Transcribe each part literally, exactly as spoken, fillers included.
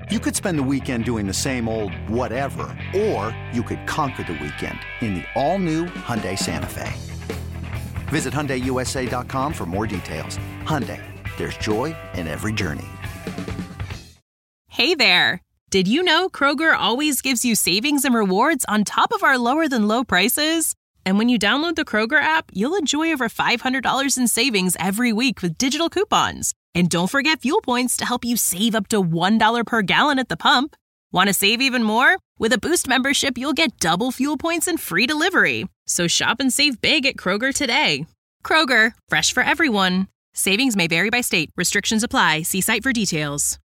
You could spend the weekend doing the same old whatever, or you could conquer the weekend in the all-new Hyundai Santa Fe. Visit Hyundai U S A dot com for more details. Hyundai, there's joy in every journey. Hey there! Did you know Kroger always gives you savings and rewards on top of our lower-than-low prices? And when you download the Kroger app, you'll enjoy over five hundred dollars in savings every week with digital coupons. And don't forget fuel points to help you save up to one dollar per gallon at the pump. Want to save even more? With a Boost membership, you'll get double fuel points and free delivery. So shop and save big at Kroger today. Kroger, fresh for everyone. Savings may vary by state. Restrictions apply. See site for details.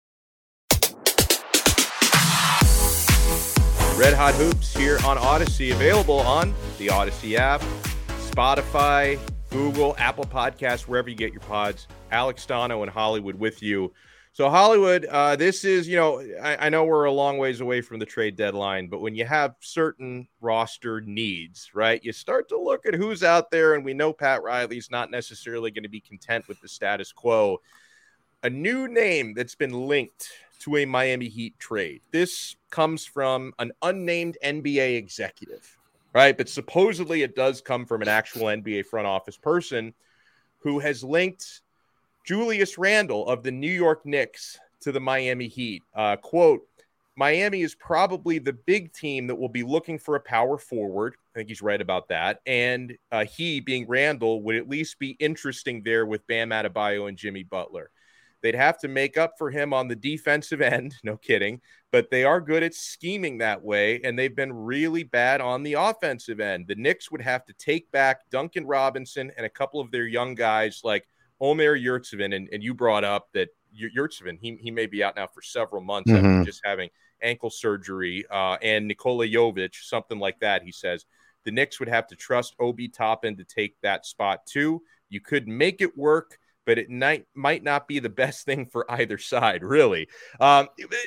Red Hot Hoops here on Odyssey, available on the Odyssey app, Spotify, Google, Apple Podcasts, wherever you get your pods. Alex Stano and Hollywood with you. So Hollywood, uh, this is, you know, I, I know we're a long ways away from the trade deadline, but when you have certain roster needs, right, you start to look at who's out there, and we know Pat Riley's not necessarily going to be content with the status quo. A new name that's been linked to a Miami Heat trade. This comes from an unnamed N B A executive, right? But supposedly it does come from an actual N B A front office person who has linked Julius Randle of the New York Knicks to the Miami Heat. Uh, quote, Miami is probably the big team that will be looking for a power forward. I think he's right about that. And uh, he, being Randle, would at least be interesting there with Bam Adebayo and Jimmy Butler. They'd have to make up for him on the defensive end. No kidding. But they are good at scheming that way, and they've been really bad on the offensive end. The Knicks would have to take back Duncan Robinson and a couple of their young guys like Omer Yurtseven, and, and you brought up that Yurtseven, he, he may be out now for several months mm-hmm. after just having ankle surgery, uh, and Nikola Jovic, something like that, he says. The Knicks would have to trust Obi Toppin to take that spot too. You could make it work, but it might, might not be the best thing for either side, really. Um,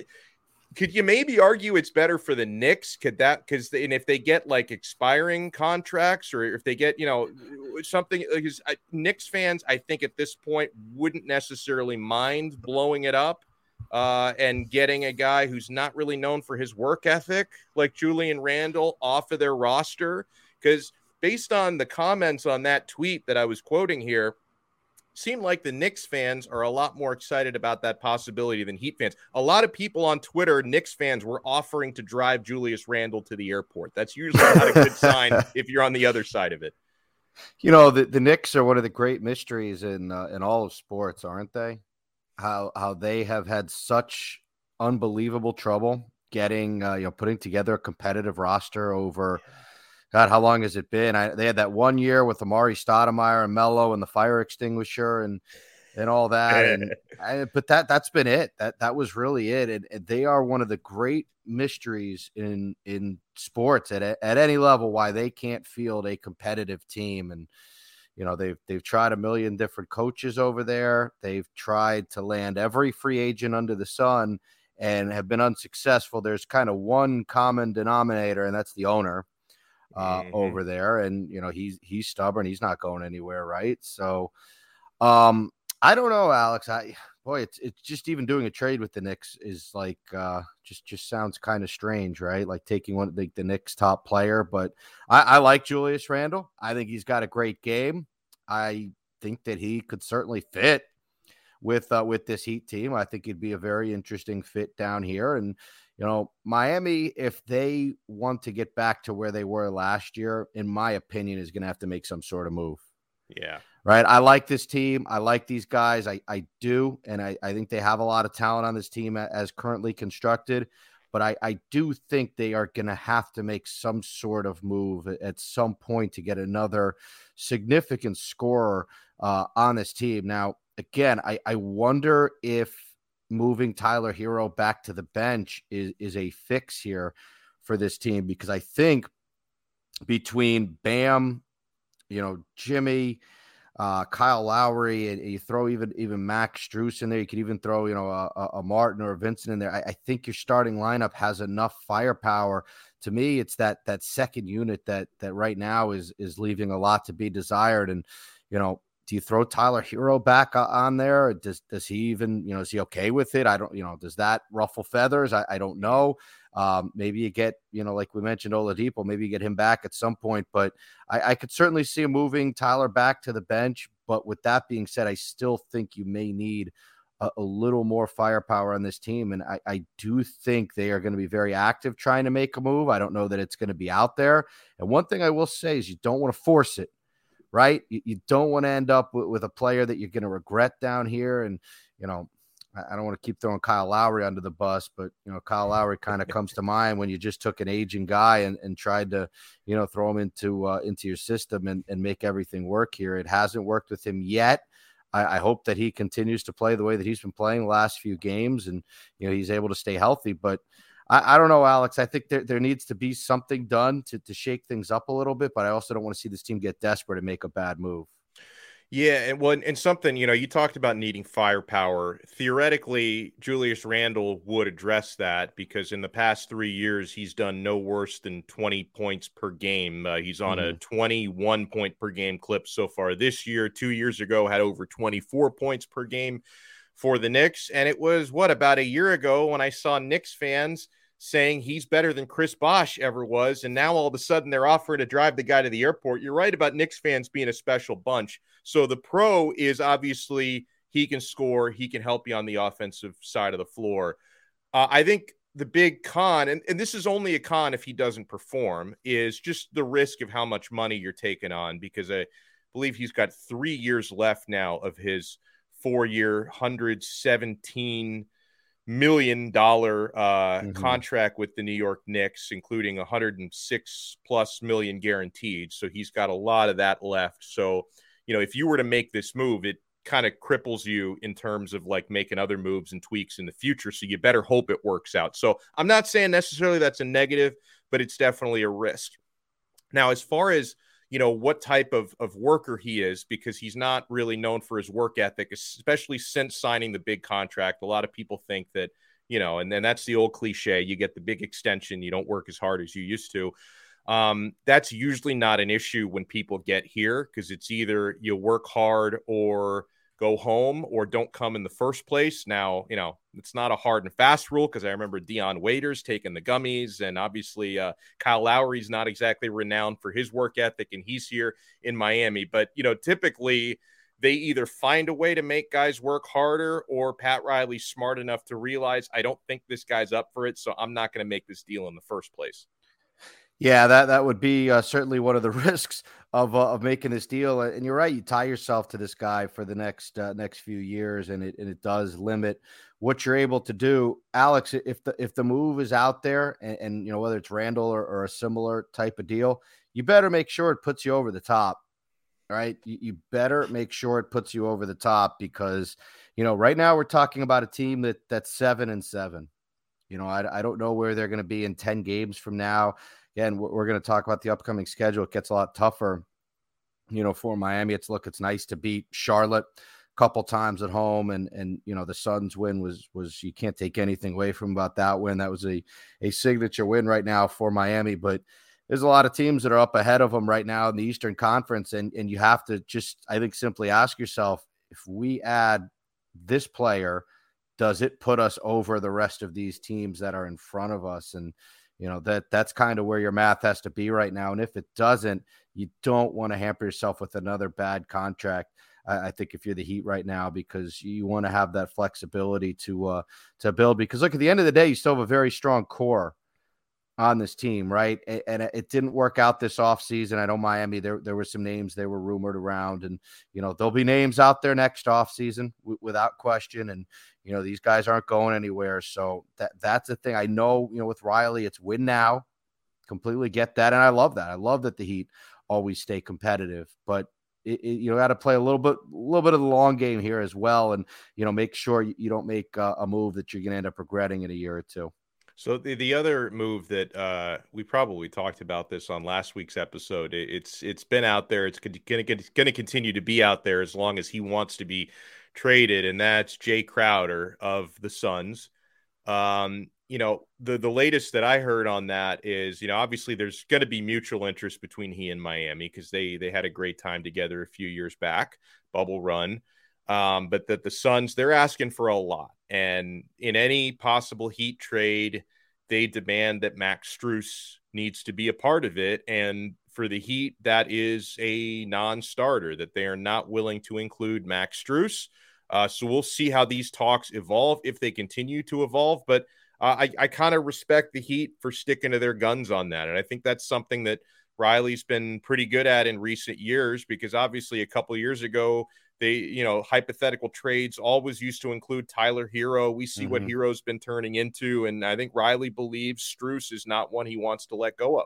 could you maybe argue it's better for the Knicks? Could that, because and if they get like expiring contracts, or if they get, you know, something, because Knicks fans, I think at this point wouldn't necessarily mind blowing it up uh, and getting a guy who's not really known for his work ethic, like Julian Randle, off of their roster. Because based on the comments on that tweet that I was quoting here, seemed like the Knicks fans are a lot more excited about that possibility than Heat fans. A lot of people on Twitter, Knicks fans, were offering to drive Julius Randle to the airport. That's usually not a good sign if you're on the other side of it. You know, the, the Knicks are one of the great mysteries in uh, in all of sports, aren't they? How how they have had such unbelievable trouble getting, uh, you know, putting together a competitive roster over – God, how long has it been? I, they had that one year with Amari Stoudemire and Melo and the fire extinguisher and and all that. And I, but that that's been it. That that was really it. And, and they are one of the great mysteries in in sports at at any level why they can't field a competitive team. And you know they've they've tried a million different coaches over there. They've tried to land every free agent under the sun and have been unsuccessful. There's kind of one common denominator, and that's the owner. Uh, mm-hmm. over there. And, you know, he's, he's stubborn. He's not going anywhere. Right. So um, I don't know, Alex, I, boy, it's, it's just even doing a trade with the Knicks is like, uh, just, just sounds kind of strange, right? Like taking one of the, the Knicks top player, but I, I like Julius Randle. I think he's got a great game. I think that he could certainly fit with, uh, with this Heat team. I think he'd be a very interesting fit down here. And, you know, Miami, if they want to get back to where they were last year, in my opinion, is going to have to make some sort of move. Yeah. Right. I like this team. I like these guys. I, I do. And I, I think they have a lot of talent on this team as currently constructed. But I, I do think they are going to have to make some sort of move at some point to get another significant scorer uh, on this team. Now, again, I, I wonder if moving Tyler Hero back to the bench is, is a fix here for this team, because I think between Bam, you know, Jimmy, uh, Kyle Lowry, and you throw even, even Max Strus in there. You could even throw, you know, a, a Martin or a Vincent in there. I, I think your starting lineup has enough firepower. To me, it's that, that second unit that, that right now is, is leaving a lot to be desired. And, you know, do you throw Tyler Hero back on there? Or does does he even, you know, is he okay with it? I don't, you know, does that ruffle feathers? I, I don't know. Um, maybe you get, you know, like we mentioned, Oladipo, maybe you get him back at some point. But I, I could certainly see him moving Tyler back to the bench. But with that being said, I still think you may need a, a little more firepower on this team. And I, I do think they are going to be very active trying to make a move. I don't know that it's going to be out there. And one thing I will say is you don't want to force it. Right? You, you don't want to end up with, with a player that you're going to regret down here. And, you know, I, I don't want to keep throwing Kyle Lowry under the bus, but, you know, Kyle Lowry kind of comes to mind when you just took an aging guy and, and tried to, you know, throw him into uh, into your system and, and make everything work here. It hasn't worked with him yet. I, I hope that he continues to play the way that he's been playing the last few games and, you know, he's able to stay healthy. But I, I don't know, Alex. I think there, there needs to be something done to, to shake things up a little bit, but I also don't want to see this team get desperate and make a bad move. Yeah, and well, and something, you know, you talked about needing firepower. Theoretically, Julius Randle would address that because in the past three years, he's done no worse than twenty points per game. Uh, he's on mm-hmm. a twenty-one point per game clip so far this year. Two years ago, had over twenty-four points per game for the Knicks. And it was, what, about a year ago when I saw Knicks fans saying he's better than Chris Bosh ever was. And now all of a sudden they're offering to drive the guy to the airport. You're right about Knicks fans being a special bunch. So the pro is obviously he can score. He can help you on the offensive side of the floor. Uh, I think the big con, and, and this is only a con if he doesn't perform, is just the risk of how much money you're taking on, because I believe he's got three years left now of his four-year, one hundred seventeen million dollars uh, mm-hmm. contract with the New York Knicks, including one hundred six plus million guaranteed. So he's got a lot of that left. So, you know, if you were to make this move, it kind of cripples you in terms of like making other moves and tweaks in the future. So you better hope it works out. So I'm not saying necessarily that's a negative, but it's definitely a risk. Now, as far as, you know, what type of, of worker he is, because he's not really known for his work ethic, especially since signing the big contract. A lot of people think that, you know, and then that's the old cliche, you get the big extension, you don't work as hard as you used to. Um, that's usually not an issue when people get here, because it's either you work hard or go home or don't come in the first place. Now, you know, it's not a hard and fast rule, because I remember Dion Waiters taking the gummies, and obviously uh, Kyle Lowry's not exactly renowned for his work ethic, and he's here in Miami. But, you know, typically they either find a way to make guys work harder, or Pat Riley's smart enough to realize, I don't think this guy's up for it, so I'm not going to make this deal in the first place. Yeah, that, that would be uh, certainly one of the risks of uh, of making this deal. And you're right, you tie yourself to this guy for the next uh, next few years, and it and it does limit what you're able to do. Alex, if the if the move is out there, and, and you know, whether it's Randle or, or a similar type of deal, you better make sure it puts you over the top. Right? You, you better make sure it puts you over the top, because, you know, right now we're talking about a team that that's seven and seven. You know, I, I don't know where they're going to be in ten games from now. Again, we're, we're going to talk about the upcoming schedule. It gets a lot tougher, you know, for Miami. It's look, it's nice to beat Charlotte a couple times at home, and and you know, the Suns win was was you can't take anything away from about that win. That was a a signature win right now for Miami. But there's a lot of teams that are up ahead of them right now in the Eastern Conference, and and you have to just, I think, simply ask yourself, if we add this player, does it put us over the rest of these teams that are in front of us? And you know, that that's kind of where your math has to be right now. And if it doesn't, you don't want to hamper yourself with another bad contract. I, I think if you're the Heat right now, because you want to have that flexibility to uh, to build. Because look, at the end of the day, you still have a very strong core on this team, right? And, and it didn't work out this offseason. I know Miami, there there were some names they were rumored around, and you know, there'll be names out there next offseason w- without question. And you know, these guys aren't going anywhere. So that that's the thing. I know, you know, with Riley, it's win now. Completely get that. And I love that. I love that the Heat always stay competitive. But it, it, you got to play a little bit, a little bit of the long game here as well. And, you know, make sure you, you don't make uh, a move that you're going to end up regretting in a year or two. So the, the other move that uh, we probably talked about this on last week's episode, it, it's it's been out there. It's going to going to continue to be out there as long as he wants to be traded, and that's Jay Crowder of the Suns. Um, you know, the, the latest that I heard on that is, you know, obviously there's going to be mutual interest between he and Miami because they, they had a great time together a few years back, bubble run. Um, but that the Suns, they're asking for a lot. And in any possible Heat trade, they demand that Max Strus needs to be a part of it. And for the Heat, that is a non-starter, that they are not willing to include Max Strus. Uh, so we'll see how these talks evolve, if they continue to evolve. But uh, I, I kind of respect the Heat for sticking to their guns on that. And I think that's something that Riley's been pretty good at in recent years, because obviously a couple of years ago, they, you know, hypothetical trades always used to include Tyler Hero. We see mm-hmm. what Hero's been turning into. And I think Riley believes Strus is not one he wants to let go of.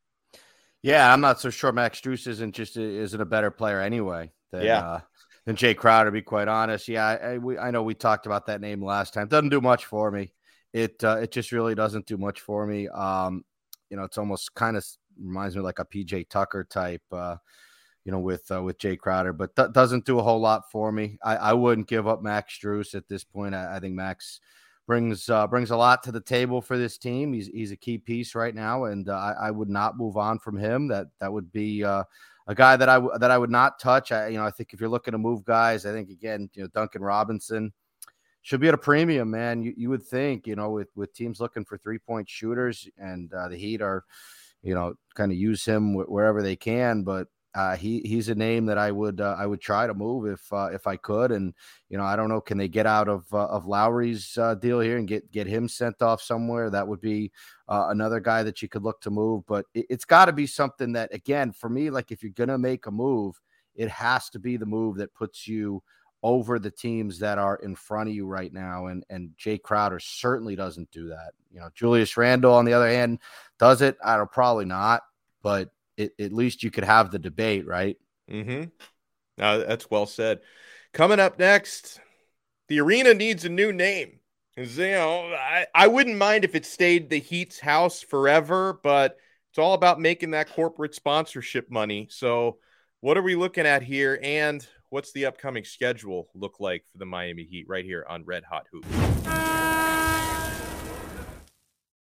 Yeah, I'm not so sure Max Strus isn't just isn't a better player anyway than, yeah. uh, than Jay Crowder, to be quite honest. Yeah, I, we, I know we talked about that name last time. Doesn't do much for me. It uh, it just really doesn't do much for me. Um, you know, it's almost kind of reminds me like a P J Tucker type, uh, you know, with uh, with Jay Crowder, but th- doesn't do a whole lot for me. I, I wouldn't give up Max Strus at this point. I, I think Max brings uh, brings a lot to the table for this team. He's he's a key piece right now, and uh, I, I would not move on from him. That that would be uh, a guy that I w- that I would not touch. I you know I think if you're looking to move guys, I think again you know Duncan Robinson should be at a premium, man. You you would think, you know, with, with teams looking for three-point shooters, and uh, the Heat are, you know, kind of use him wh- wherever they can. But uh, he he's a name that I would uh, I would try to move if uh, if I could. And you know, I don't know, can they get out of uh, of Lowry's uh, deal here and get get him sent off somewhere? That would be uh, another guy that you could look to move. But it, it's got to be something that, again, for me, like if you're gonna make a move, it has to be the move that puts you over the teams that are in front of you right now. And, and Jay Crowder certainly doesn't do that. You know, Julius Randle, on the other hand, does it? I don't, probably not, but it, at least you could have the debate, right? Mm-hmm. Uh, that's well said. Coming up next, the arena needs a new name. You know, I, I wouldn't mind if it stayed the Heat's house forever, but it's all about making that corporate sponsorship money. So what are we looking at here? And what's the upcoming schedule look like for the Miami Heat right here on Red Hot Hoops?